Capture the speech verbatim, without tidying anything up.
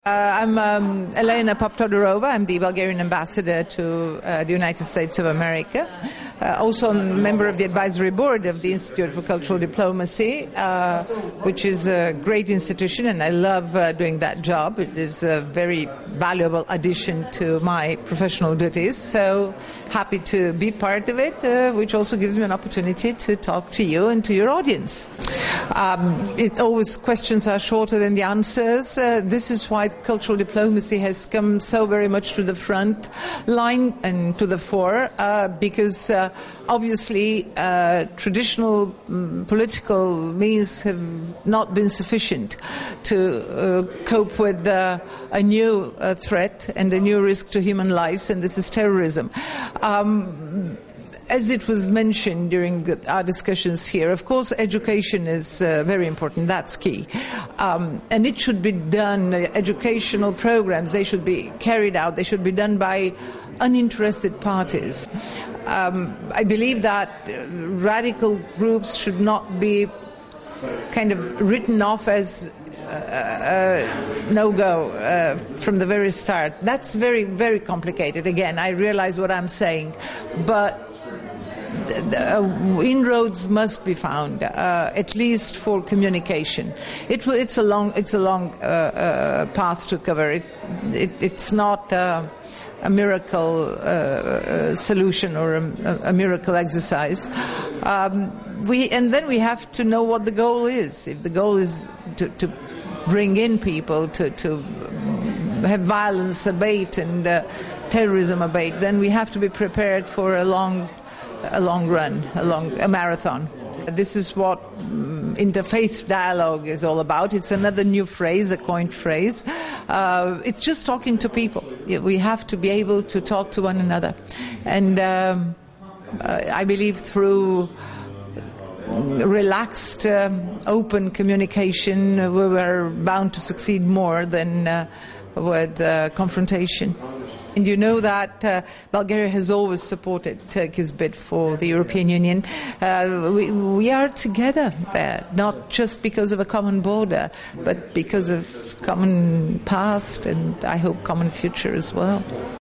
Uh, I'm um, Elena Poptodorova. I'm the Bulgarian ambassador to uh, the United States of America. Uh, also a member of the advisory board of the Institute for Cultural Diplomacy, uh, which is a great institution, and I love uh, doing that job. It is a very valuable addition to my professional duties. So happy to be part of it, uh, which also gives me an opportunity to talk to you and to your audience. Um, it always questions are shorter than the answers. Uh, this is why cultural diplomacy has come so very much to the front line and to the fore, uh, because uh, obviously uh, traditional um, political means have not been sufficient to uh, cope with uh, a new uh, threat and a new risk to human lives, and this is terrorism. Um, As it was mentioned during our discussions here, of course, education is uh, very important. That's key. Um, and it should be done, uh, educational programs, they should be carried out, they should be done by uninterested parties. Um, I believe that radical groups should not be kind of written off as Uh, uh, no-go uh, from the very start. That's very, very complicated. Again, I realize what I'm saying, but the, the, uh, inroads must be found, uh, at least for communication. It, it's a long, it's a long uh, uh, path to cover. It, it, it's not uh, a miracle uh, solution or a, a miracle exercise. Um, we and then we have to know what the goal is. If the goal is to, to bring in people, to, to have violence abate and uh, terrorism abate, then we have to be prepared for a long, a long run, a long, a marathon. This is what um, interfaith dialogue is all about. It's another new phrase, a coined phrase. Uh, it's just talking to people. We have to be able to talk to one another, and um, uh, I believe through relaxed, um, open communication, uh, we were bound to succeed more than uh, with uh, confrontation. And you know that uh, Bulgaria has always supported Turkey's bid for the European Union. Uh, we, we are together there, not just because of a common border, but because of common past and, I hope, common future as well.